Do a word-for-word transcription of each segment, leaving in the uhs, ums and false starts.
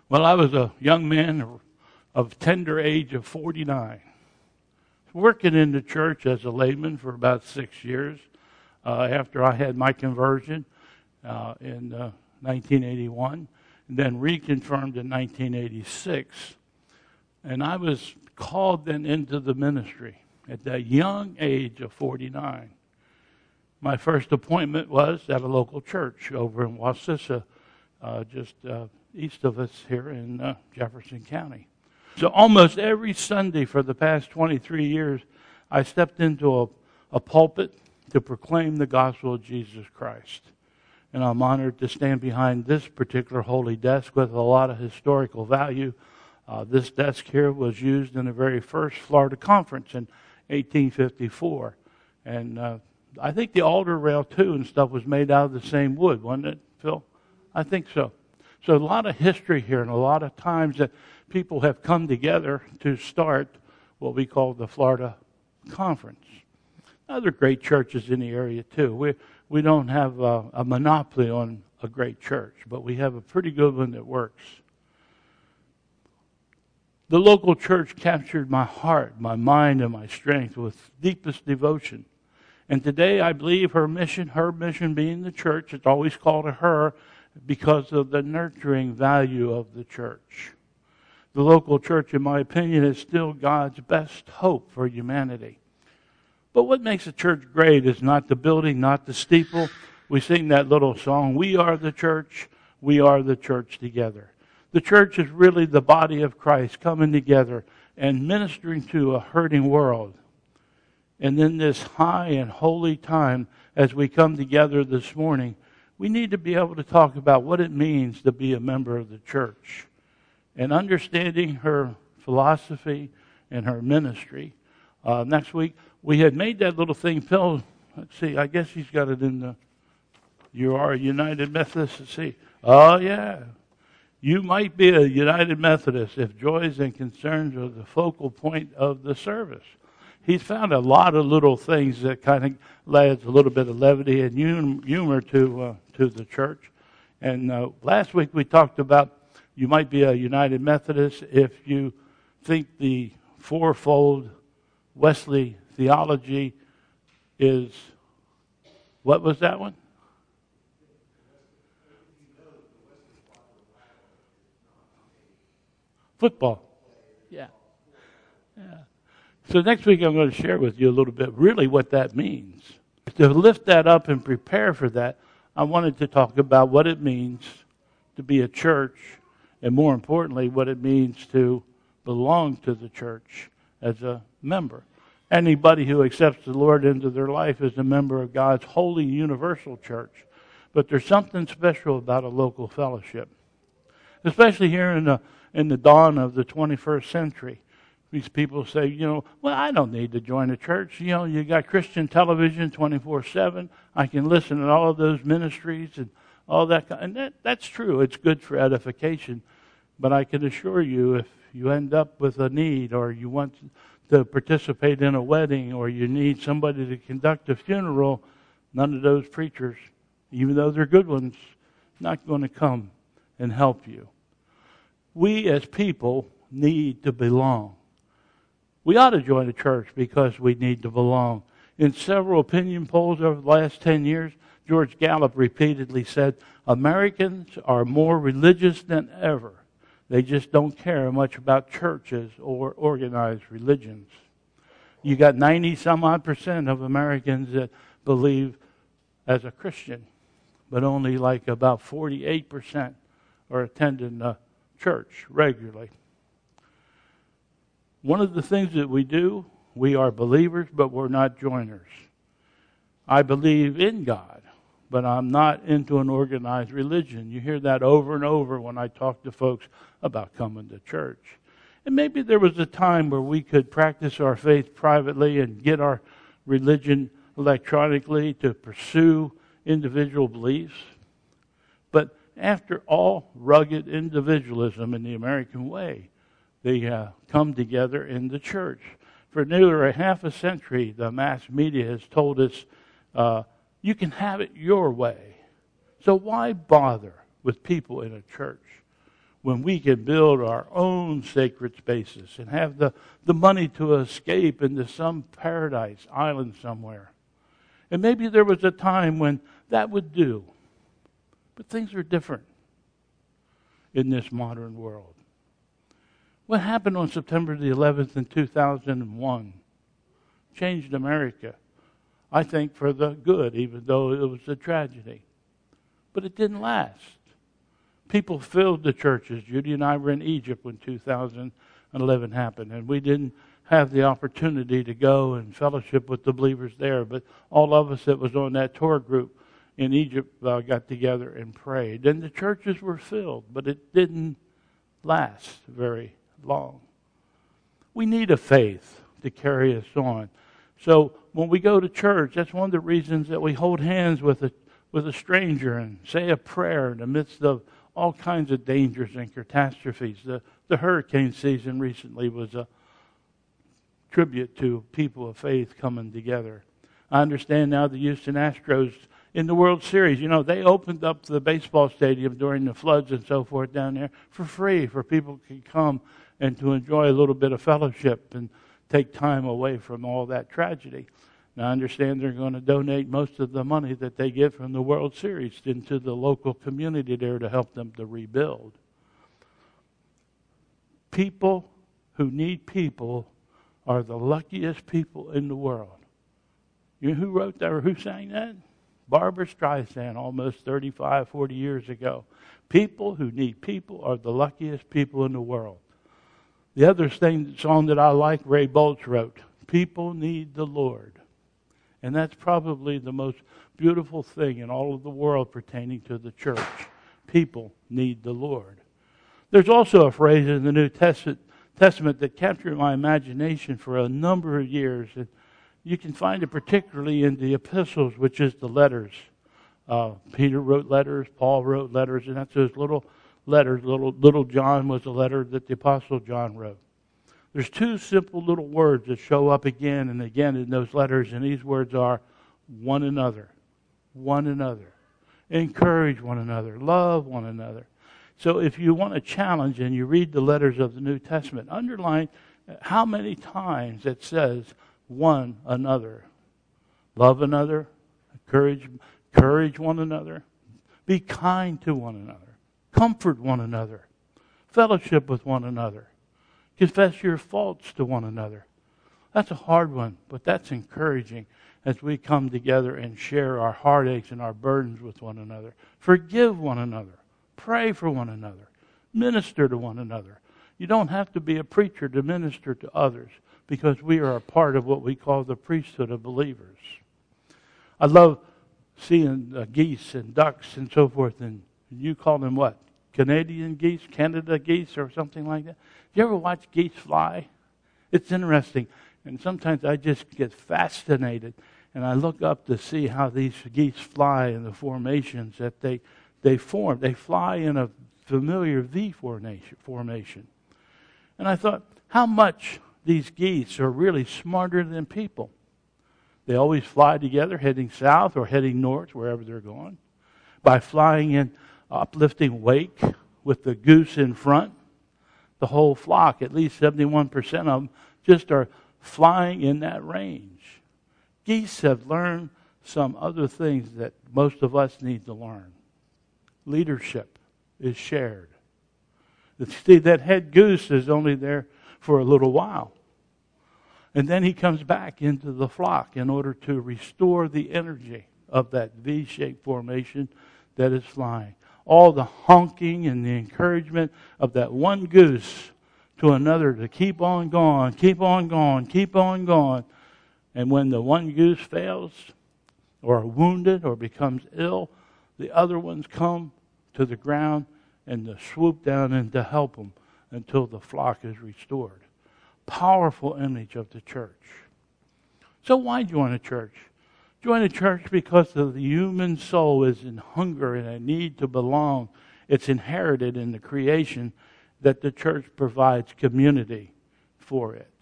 Well, I was a young man of tender age of forty-nine, working in the church as a layman for about six years uh, after I had my conversion uh, in uh, nineteen eighty-one, and then reconfirmed in nineteen eighty-six. And I was called then into the ministry at that young age of forty-nine. My first appointment was at a local church over in Wausau, uh, just uh, east of us here in uh, Jefferson County. So almost every Sunday for the past twenty-three years, I stepped into a, a pulpit to proclaim the gospel of Jesus Christ. And I'm honored to stand behind this particular holy desk with a lot of historical value. Uh, this desk here was used in the very first Florida conference in eighteen fifty-four. And uh, I think the altar rail, too, and stuff was made out of the same wood, wasn't it, Phil? I think so. So a lot of history here and a lot of times that people have come together to start what we call the Florida Conference. Other great churches in the area, too. We, we don't have a, a monopoly on a great church, but we have a pretty good one that works. The local church captured my heart, my mind, and my strength with deepest devotion. And today I believe her mission, her mission being the church, it's always called to her because of the nurturing value of the church. The local church, in my opinion, is still God's best hope for humanity. But what makes a church great is not the building, not the steeple. We sing that little song, "We are the church, we are the church together." The church is really the body of Christ coming together and ministering to a hurting world. And in this high and holy time, as we come together this morning, we need to be able to talk about what it means to be a member of the church. And understanding her philosophy and her ministry. Uh, next week, we had made that little thing, Phil. Let's see, I guess he's got it in the, you are a United Methodist. Let's see. Oh, yeah. You might be a United Methodist if joys and concerns are the focal point of the service. He's found a lot of little things that kind of adds a little bit of levity and humor to uh, to the church. And uh, last week we talked about you might be a United Methodist if you think the fourfold Wesley theology is, what was that one? Football. Yeah. Yeah. So next week I'm going to share with you a little bit really what that means. To lift that up and prepare for that, I wanted to talk about what it means to be a church and more importantly what it means to belong to the church as a member. Anybody who accepts the Lord into their life is a member of God's holy universal church. But there's something special about a local fellowship. Especially here in the in the dawn of the twenty-first century. These people say, you know, well, I don't need to join a church. You know, you got Christian television twenty-four seven. I can listen to all of those ministries and all that. And that, that's true. It's good for edification. But I can assure you, if you end up with a need or you want to participate in a wedding or you need somebody to conduct a funeral, none of those preachers, even though they're good ones, not going to come and help you. We as people need to belong. We ought to join a church because we need to belong. In several opinion polls over the last ten years, George Gallup repeatedly said, Americans are more religious than ever. They just don't care much about churches or organized religions. You got ninety some odd percent of Americans that believe as a Christian, but only like about forty-eight percent are attending the church regularly. One of the things that we do, we are believers, but we're not joiners. I believe in God, but I'm not into an organized religion. You hear that over and over when I talk to folks about coming to church. And maybe there was a time where we could practice our faith privately and get our religion electronically to pursue individual beliefs. But after all rugged individualism in the American way, they uh, come together in the church. For nearly a half a century, the mass media has told us, uh, you can have it your way. So why bother with people in a church? when we can build our own sacred spaces and have the, the money to escape into some paradise island somewhere. And maybe there was a time when that would do. But things are different in this modern world. What happened on September the eleventh in two thousand one changed America, I think, for the good, even though it was a tragedy. But it didn't last. People filled the churches. Judy and I were in Egypt when two thousand eleven happened, and we didn't have the opportunity to go and fellowship with the believers there. But all of us that was on that tour group in Egypt uh, got together and prayed. And the churches were filled, but it didn't last very long. We need a faith to carry us on. So when we go to church, that's one of the reasons that we hold hands with a with a stranger and say a prayer in the midst of all kinds of dangers and catastrophes. The, the hurricane season recently was a tribute to people of faith coming together. I understand now the Houston Astros in the World Series, you know, they opened up the baseball stadium during the floods and so forth down there for free for people to come and to enjoy a little bit of fellowship and take time away from all that tragedy. Now, I understand they're going to donate most of the money that they get from the World Series into the local community there to help them to rebuild. People who need people are the luckiest people in the world. You know who wrote that or who sang that? Barbra Streisand, almost thirty-five, forty years ago. People who need people are the luckiest people in the world. The other thing, song that I like, Ray Boltz wrote, People Need the Lord. And that's probably the most beautiful thing in all of the world pertaining to the church. People need the Lord. There's also a phrase in the New Testament, Testament that captured my imagination for a number of years. And you can find it particularly in the epistles, which is the letters. Uh, Peter wrote letters, Paul wrote letters, and that's those little letters. Little, little John was a letter that the Apostle John wrote. There's two simple little words that show up again and again in those letters, and these words are one another, one another. Encourage one another, love one another. So if you want a challenge and you read the letters of the New Testament, underline how many times it says one another. Love another, encourage, encourage one another, be kind to one another, comfort one another, fellowship with one another. Confess your faults to one another. That's a hard one, but that's encouraging as we come together and share our heartaches and our burdens with one another. Forgive one another. Pray for one another. Minister to one another. You don't have to be a preacher to minister to others because we are a part of what we call the priesthood of believers. I love seeing uh, geese and ducks and so forth, and you call them what? Canadian geese, Canada geese, or something like that. You ever watch geese fly? It's interesting. And sometimes I just get fascinated. And I look up to see how these geese fly in the formations that they, they form. They fly in a familiar V formation. And I thought, how much these geese are really smarter than people. They always fly together, heading south or heading north, wherever they're going. By flying in uplifting wake with the goose in front, the whole flock, at least seventy-one percent of them, just are flying in that range. Geese have learned some other things that most of us need to learn. Leadership is shared. See, that head goose is only there for a little while. And then he comes back into the flock in order to restore the energy of that V-shaped formation that is flying. All the honking and the encouragement of that one goose to another to keep on going, keep on going, keep on going. And when the one goose fails or are wounded or becomes ill, the other ones come to the ground and to swoop down and to help them until the flock is restored. Powerful image of the church. So why join a church? Join a church because the human soul is in hunger and a need to belong. It's inherited in the creation that the church provides community for it.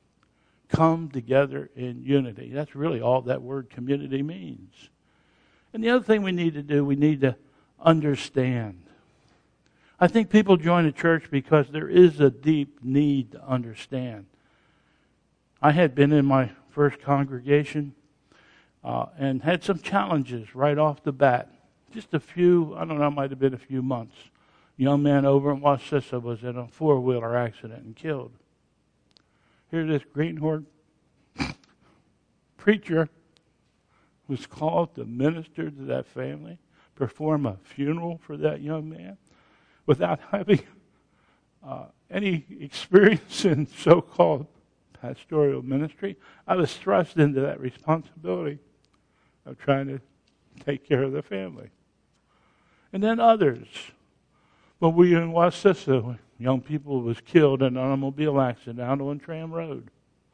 Come together in unity. That's really all that word community means. And the other thing we need to do, we need to understand. I think people join a church because there is a deep need to understand. I had been in my first congregation uh, and had some challenges right off the bat. Just a few, I don't know, it might have been a few months. A young man over in Wassissa was in a four-wheeler accident and killed. Here this Greenhorn preacher was called to minister to that family, perform a funeral for that young man, without having uh, any experience in so-called pastoral ministry. I was thrust into that responsibility of trying to take care of the family. And then others. When we were in Wassissa, young people was killed in an automobile accident out on Tram Road.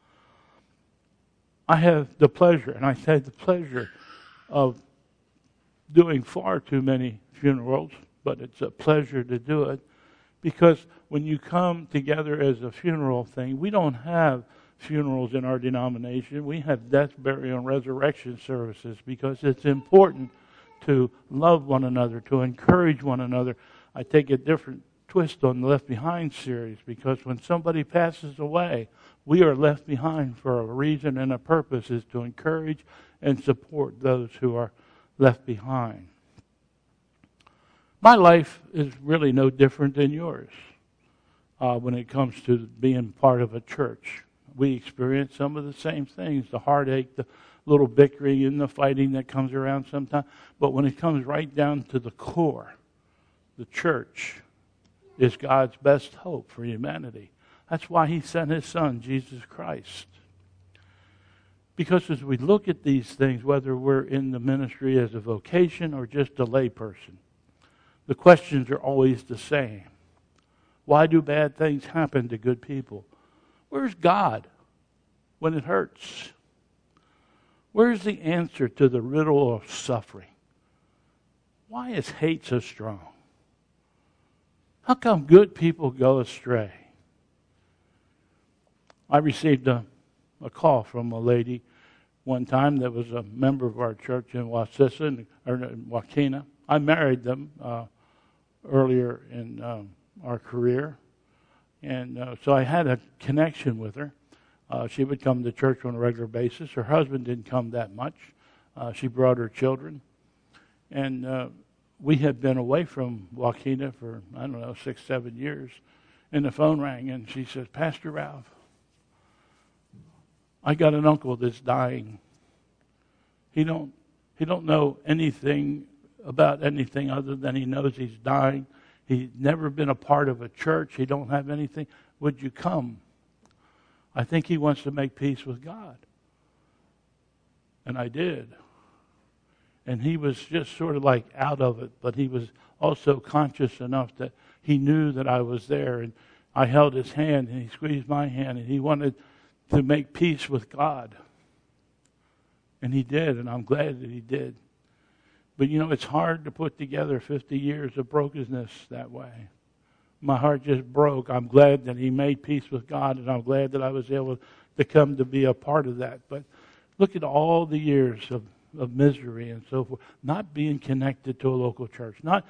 I have the pleasure, and I say the pleasure, of doing far too many funerals, but it's a pleasure to do it, because when you come together as a funeral thing, we don't have funerals in our denomination. We have death, burial, and resurrection services because it's important to love one another, to encourage one another. I take a different twist on the Left Behind series, because when somebody passes away, we are left behind for a reason and a purpose, is to encourage and support those who are left behind. My life is really no different than yours uh, when it comes to being part of a church. We experience some of the same things, the heartache, the little bickering and the fighting that comes around sometimes. But when it comes right down to the core, the church is God's best hope for humanity. That's why he sent his son, Jesus Christ. Because as we look at these things, whether we're in the ministry as a vocation or just a layperson, the questions are always the same. Why do bad things happen to good people? Where's God when it hurts? Where's the answer to the riddle of suffering? Why is hate so strong? How come good people go astray? I received a, a call from a lady one time that was a member of our church in Wassissa, or in Wakena. I married them uh, earlier in um, our career, and uh, so I had a connection with her. Uh, she would come to church on a regular basis. Her husband didn't come that much. Uh, she brought her children, and uh, we had been away from Wakena for, I don't know, six, seven years. And the phone rang, and she says, Pastor Ralph, I got an uncle that's dying. He don't he don't know anything about anything other than he knows he's dying. He's never been a part of a church. He don't have anything. Would you come? I think he wants to make peace with God. And I did. And he was just sort of like out of it, but he was also conscious enough that he knew that I was there. And I held his hand, and he squeezed my hand, and he wanted to make peace with God. And he did, and I'm glad that he did. But, you know, it's hard to put together fifty years of brokenness that way. My heart just broke. I'm glad that he made peace with God, and I'm glad that I was able to come to be a part of that. But look at all the years of, of misery and so forth, not being connected to a local church. Not,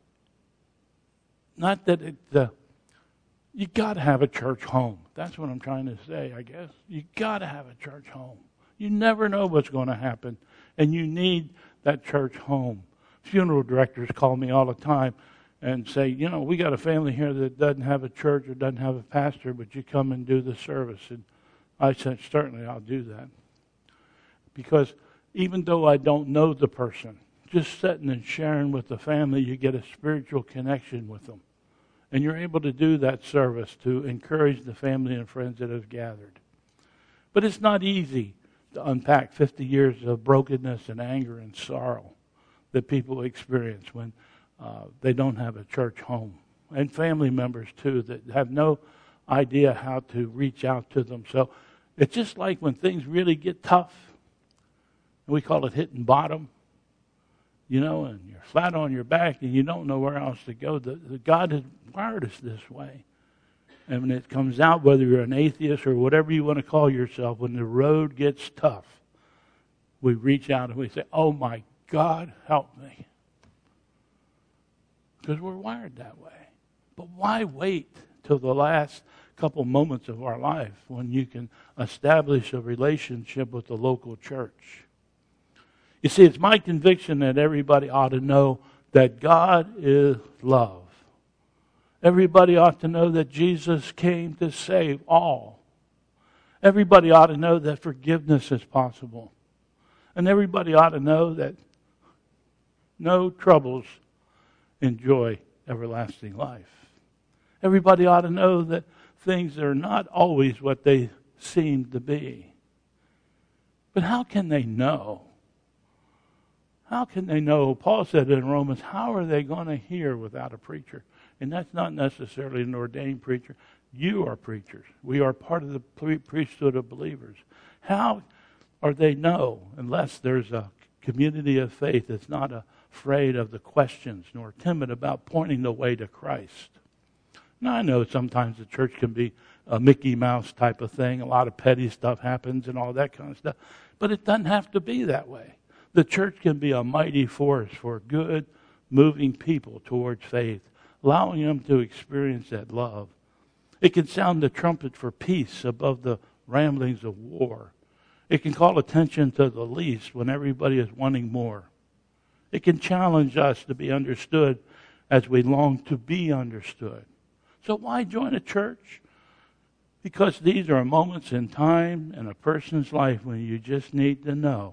not that it, uh, you got to have a church home. That's what I'm trying to say, I guess. You got to have a church home. You never know what's going to happen, and you need that church home. Funeral directors call me all the time and say, you know, we got a family here that doesn't have a church or doesn't have a pastor, but you come and do the service. And I said, certainly I'll do that. Because even though I don't know the person, just sitting and sharing with the family, you get a spiritual connection with them. And you're able to do that service to encourage the family and friends that have gathered. But it's not easy to unpack fifty years of brokenness and anger and sorrow that people experience when uh, they don't have a church home. And family members, too, that have no idea how to reach out to them. So it's just like when things really get tough, and we call it hitting bottom, you know, and you're flat on your back and you don't know where else to go. The, the God has wired us this way. And when it comes out, whether you're an atheist or whatever you want to call yourself, when the road gets tough, we reach out and we say, oh my God, help me. Because we're wired that way. But why wait till the last couple moments of our life when you can establish a relationship with the local church? You see, it's my conviction that everybody ought to know that God is love. Everybody ought to know that Jesus came to save all. Everybody ought to know that forgiveness is possible. And everybody ought to know that no troubles enjoy everlasting life. Everybody ought to know that things are not always what they seem to be. But how can they know? How can they know? Paul said in Romans, how are they going to hear without a preacher? And that's not necessarily an ordained preacher. You are preachers. We are part of the priesthood of believers. How are they know unless there's a community of faith that's not afraid of the questions nor timid about pointing the way to Christ? Now, I know sometimes the church can be a Mickey Mouse type of thing. A lot of petty stuff happens and all that kind of stuff. But it doesn't have to be that way. The church can be a mighty force for good, moving people towards faith, allowing them to experience that love. It can sound the trumpet for peace above the ramblings of war. It can call attention to the least when everybody is wanting more. It can challenge us to be understood as we long to be understood. So why join a church? Because these are moments in time in a person's life when you just need to know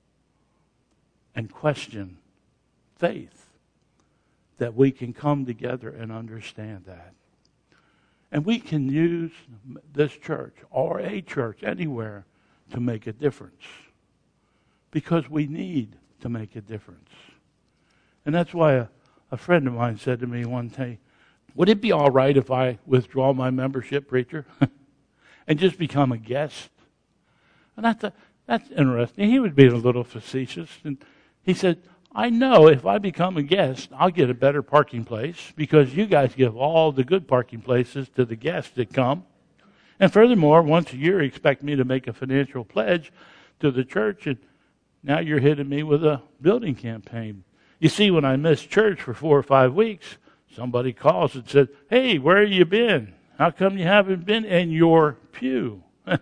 and question faith, that we can come together and understand that. And we can use this church or a church anywhere to make a difference, because we need to make a difference. And that's why a, a friend of mine said to me one day, would it be all right if I withdraw my membership, preacher, and just become a guest? And I thought, that's interesting. He was being a little facetious. And he said, I know if I become a guest, I'll get a better parking place because you guys give all the good parking places to the guests that come. And furthermore, once a year, you expect me to make a financial pledge to the church, and now you're hitting me with a building campaign. You see, when I missed church for four or five weeks, somebody calls and said, hey, where have you been? How come you haven't been in your pew?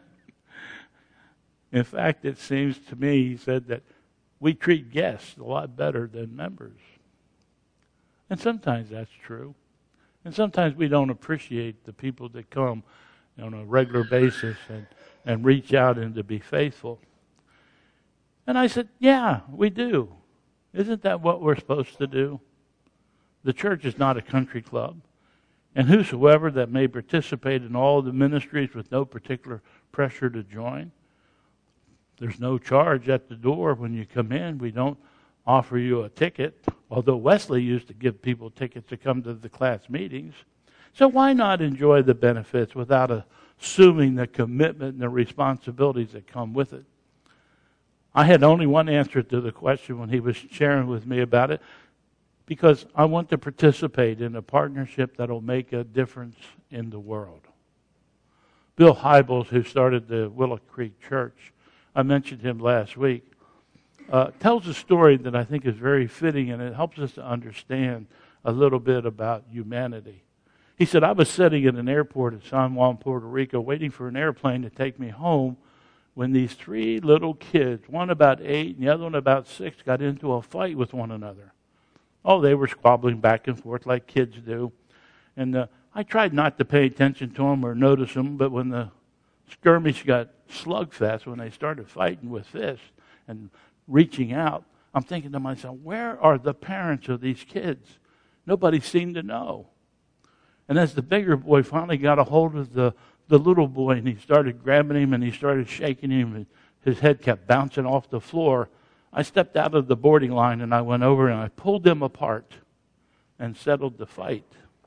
In fact, it seems to me, he said, that we treat guests a lot better than members. And sometimes that's true. And sometimes we don't appreciate the people that come on a regular basis and, and reach out and to be faithful. And I said, yeah, we do. Isn't that what we're supposed to do? The church is not a country club. And whosoever that may participate in all the ministries with no particular pressure to join. There's no charge at the door when you come in. We don't offer you a ticket, although Wesley used to give people tickets to come to the class meetings. So why not enjoy the benefits without assuming the commitment and the responsibilities that come with it? I had only one answer to the question when he was sharing with me about it, because I want to participate in a partnership that will make a difference in the world. Bill Hybels, who started the Willow Creek Church, I mentioned him last week, uh, tells a story that I think is very fitting, and it helps us to understand a little bit about humanity. He said, I was sitting at an airport at San Juan, Puerto Rico, waiting for an airplane to take me home when these three little kids, one about eight and the other one about six, got into a fight with one another. Oh, they were squabbling back and forth like kids do. And uh, I tried not to pay attention to them or notice them, but when the skirmish got slugfest, when they started fighting with fists and reaching out, I'm thinking to myself, where are the parents of these kids? Nobody seemed to know. And as the bigger boy finally got a hold of the, the little boy, and he started grabbing him and he started shaking him, and his head kept bouncing off the floor, I stepped out of the boarding line and I went over and I pulled them apart and settled the fight.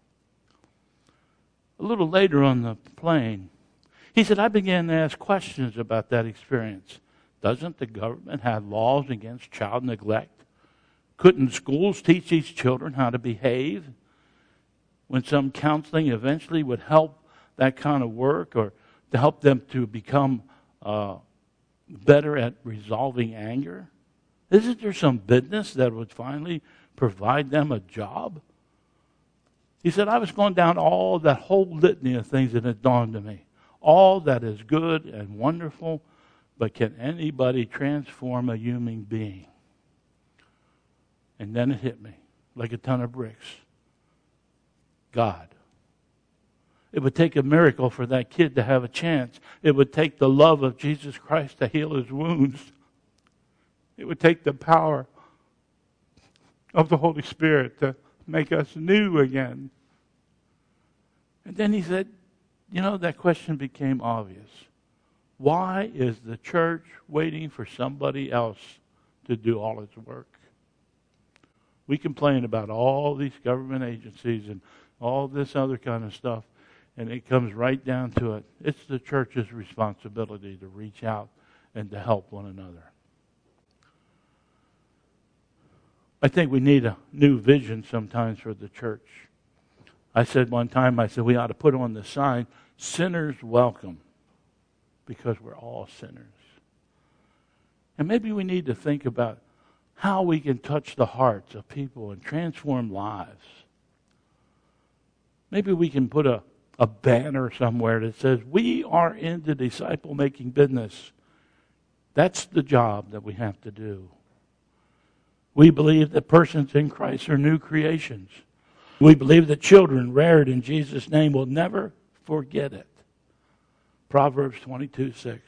A little later on the plane, he said, I began to ask questions about that experience. Doesn't the government have laws against child neglect? Couldn't schools teach these children how to behave? When some counseling eventually would help that kind of work, or to help them to become uh, better at resolving anger? Isn't there some business that would finally provide them a job? He said, I was going down all that whole litany of things and it dawned on me. All that is good and wonderful, but can anybody transform a human being? And then it hit me like a ton of bricks. God. It would take a miracle for that kid to have a chance. It would take the love of Jesus Christ to heal his wounds. It would take the power of the Holy Spirit to make us new again. And then he said, you know, that question became obvious. Why is the church waiting for somebody else to do all its work? We complain about all these government agencies and all this other kind of stuff, and it comes right down to it. It's the church's responsibility to reach out and to help one another. I think we need a new vision sometimes for the church. I said one time, I said we ought to put on the sign, sinners welcome, because we're all sinners. And maybe we need to think about how we can touch the hearts of people and transform lives. Maybe we can put a, a banner somewhere that says, we are in the disciple-making business. That's the job that we have to do. We believe that persons in Christ are new creations. We believe that children reared in Jesus' name will never forget it. Proverbs twenty-two six.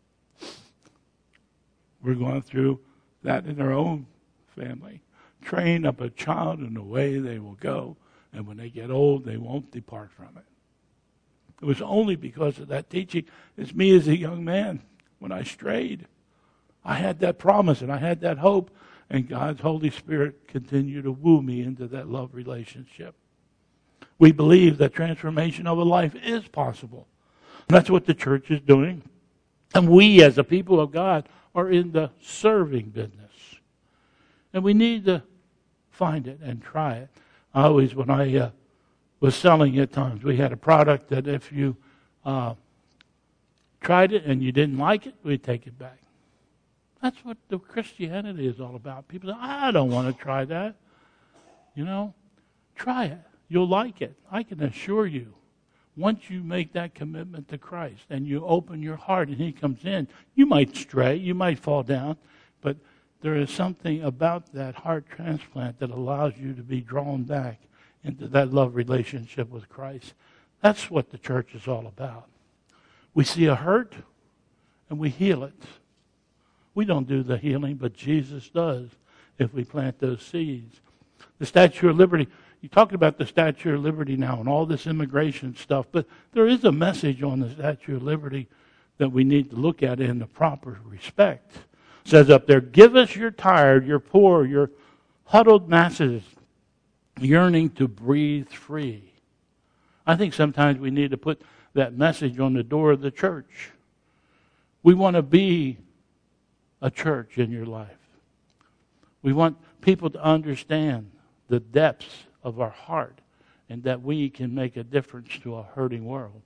We're going through that in our own family. Train up a child in the way they will go, and when they get old, they won't depart from it. It was only because of that teaching. It's me as a young man, when I strayed, I had that promise and I had that hope, and God's Holy Spirit continued to woo me into that love relationship. We believe that transformation of a life is possible. That's what the church is doing. And we, as a people of God, are in the serving business. And we need to find it and try it. I always, when I uh, was selling at times, we had a product that if you uh, tried it and you didn't like it, we'd take it back. That's what the Christianity is all about. People say, I don't want to try that. You know, try it. You'll like it. I can assure you. Once you make that commitment to Christ and you open your heart and He comes in, you might stray, you might fall down, but there is something about that heart transplant that allows you to be drawn back into that love relationship with Christ. That's what the church is all about. We see a hurt and we heal it. We don't do the healing, but Jesus does if we plant those seeds. The Statue of Liberty, you talked about the Statue of Liberty now and all this immigration stuff, but there is a message on the Statue of Liberty that we need to look at in the proper respect. It says up there, give us your tired, your poor, your huddled masses yearning to breathe free. I think sometimes we need to put that message on the door of the church. We want to be a church in your life. We want people to understand the depths of our heart and that we can make a difference to a hurting world.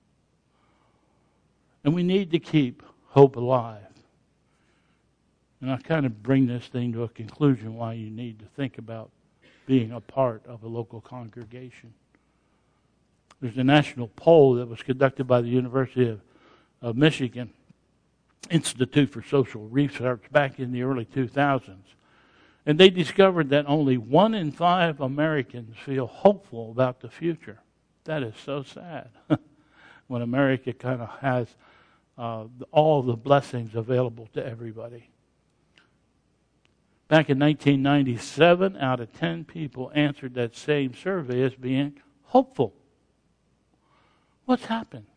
And we need to keep hope alive. And I kind of bring this thing to a conclusion why you need to think about being a part of a local congregation. There's a national poll that was conducted by the University of, of Michigan Institute for Social Research back in the early two thousands. And they discovered that only one in five Americans feel hopeful about the future. That is so sad when America kind of has uh, all the blessings available to everybody. Back in nineteen ninety-seven, out of ten people answered that same survey as being hopeful. What's happened?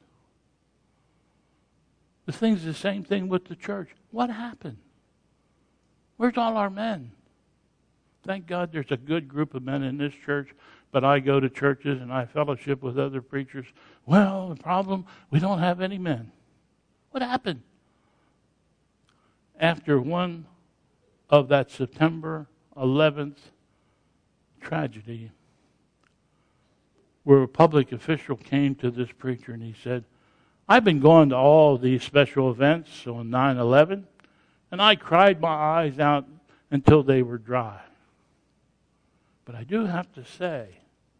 The thing's the same thing with the church. What happened? Where's all our men? Thank God there's a good group of men in this church, but I go to churches and I fellowship with other preachers. Well, the problem, we don't have any men. What happened? After one of that September eleventh tragedy, where a public official came to this preacher and he said, I've been going to all these special events on nine eleven, and I cried my eyes out until they were dry. But I do have to say,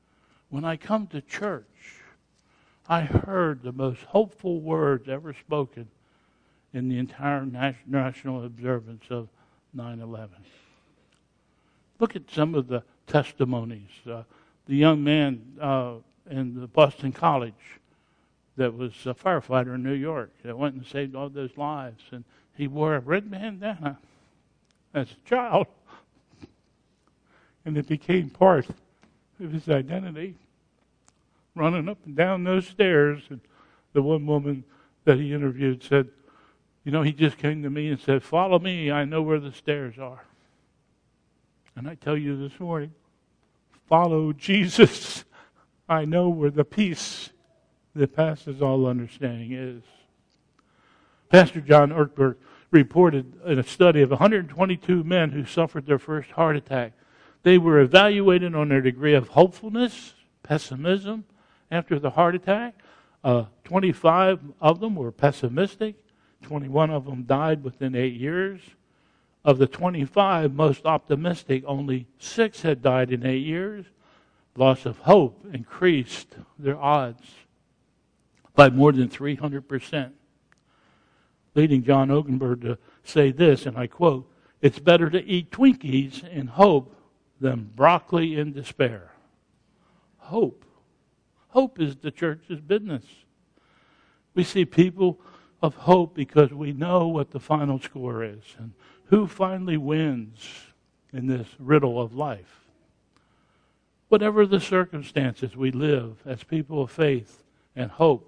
When I come to church, I heard the most hopeful words ever spoken in the entire national observance of nine eleven. Look at some of the testimonies. Uh, the young man uh, in the Boston College that was a firefighter in New York that went and saved all those lives. And he wore a red bandana as a child. And it became part of his identity. Running up and down those stairs. And the one woman that he interviewed said, you know, he just came to me and said, follow me, I know where the stairs are. And I tell you this morning, follow Jesus. I know where the peace that passes all understanding is. Pastor John Ortberg reported in a study of one hundred twenty-two men who suffered their first heart attack. They were evaluated on their degree of hopefulness, pessimism after the heart attack. Uh, twenty-five of them were pessimistic. twenty-one of them died within eight years. Of the twenty-five most optimistic, only six had died in eight years. Loss of hope increased their odds by more than three hundred percent. Leading John Ogenberg to say this, and I quote, it's better to eat Twinkies in hope than broccoli in despair. Hope. Hope is the church's business. We see people of hope because we know what the final score is and who finally wins in this riddle of life. Whatever the circumstances, we live as people of faith and hope.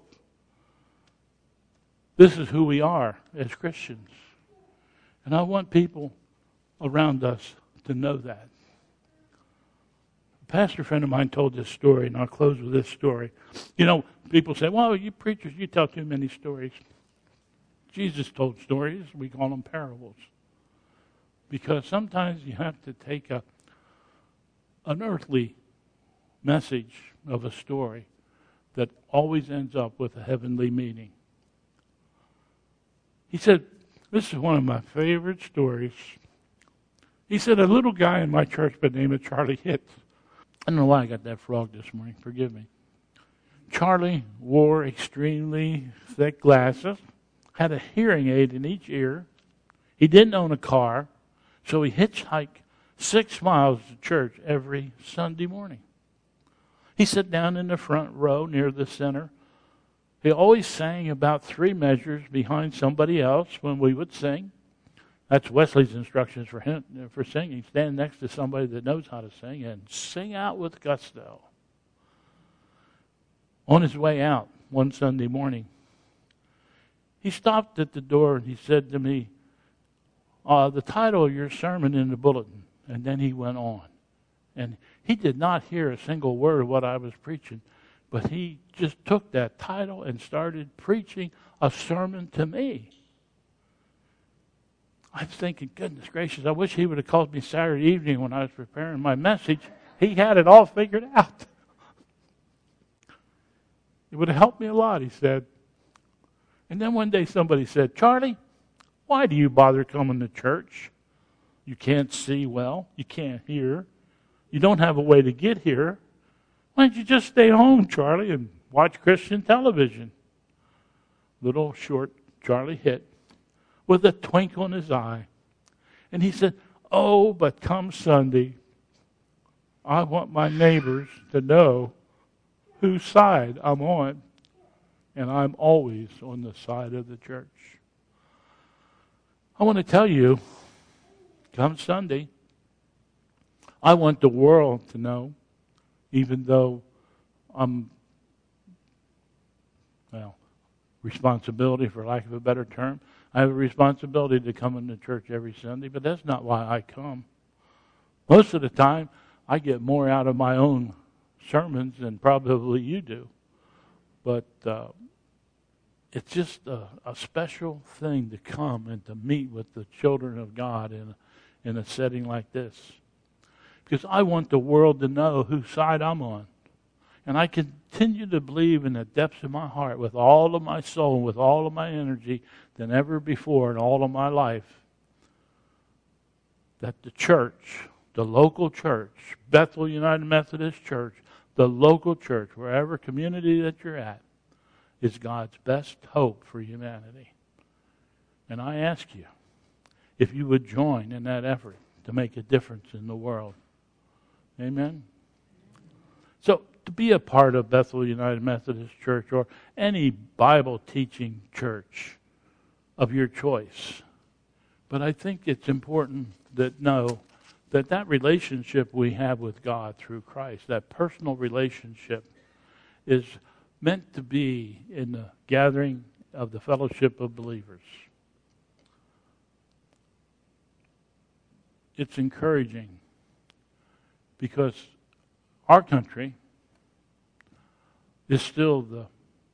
This is who we are as Christians. And I want people around us to know that. A pastor friend of mine told this story, and I'll close with this story. You know, people say, well, you preachers, you tell too many stories. Jesus told stories. We call them parables. Because sometimes you have to take a an earthly message of a story that always ends up with a heavenly meaning. He said, this is one of my favorite stories. He said, a little guy in my church by the name of Charlie Hitt. I don't know why I got that frog this morning. Forgive me. Charlie wore extremely thick glasses, had a hearing aid in each ear. He didn't own a car, so he hitchhiked six miles to church every Sunday morning. He sat down in the front row near the center. He always sang about three measures behind somebody else when we would sing. That's Wesley's instructions for him for singing. Stand next to somebody that knows how to sing and sing out with gusto. On his way out one Sunday morning, he stopped at the door and he said to me, uh, the title of your sermon in the bulletin. And then he went on. And he did not hear a single word of what I was preaching, but he just took that title and started preaching a sermon to me. I was thinking, goodness gracious, I wish he would have called me Saturday evening when I was preparing my message. He had it all figured out. It would have helped me a lot, he said. And then one day somebody said, Charlie, why do you bother coming to church? You can't see well. You can't hear. You don't have a way to get here. Why don't you just stay home, Charlie, and watch Christian television? Little short Charlie Hitt with a twinkle in his eye. And he said, oh, but come Sunday, I want my neighbors to know whose side I'm on. And I'm always on the side of the church. I want to tell you, come Sunday, I want the world to know, even though I'm, well, responsibility for lack of a better term. I have a responsibility to come into church every Sunday, but that's not why I come. Most of the time, I get more out of my own sermons than probably you do. But uh, it's just a, a special thing to come and to meet with the children of God in, in a setting like this. Because I want the world to know whose side I'm on. And I continue to believe in the depths of my heart with all of my soul, with all of my energy than ever before in all of my life, that the church, the local church, Bethel United Methodist Church, The local church, wherever community that you're at, is God's best hope for humanity. And I ask you if you would join in that effort to make a difference in the world. Amen? So, to be a part of Bethel United Methodist Church or any Bible teaching church of your choice. But I think it's important that know that that relationship we have with God through Christ, that personal relationship, is meant to be in the gathering of the fellowship of believers. It's encouraging because our country is still the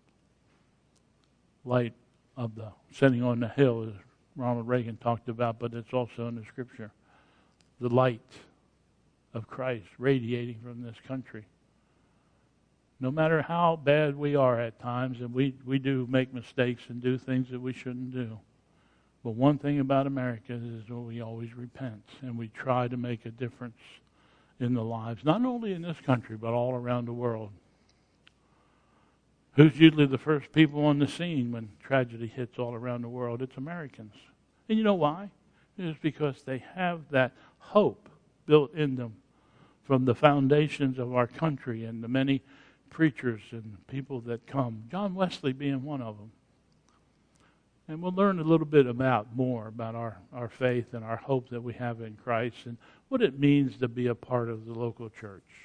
light of the setting on the hill, as Ronald Reagan talked about, but it's also in the Scripture. The light of Christ radiating from this country. No matter how bad we are at times, and we, we do make mistakes and do things that we shouldn't do. But one thing about America is that we always repent, and we try to make a difference in the lives, not only in this country, but all around the world. Who's usually the first people on the scene when tragedy hits all around the world? It's Americans. And you know why? It's because they have that hope built in them from the foundations of our country and the many preachers and people that come, John Wesley being one of them. And we'll learn a little bit about more about our, our faith and our hope that we have in Christ and what it means to be a part of the local church.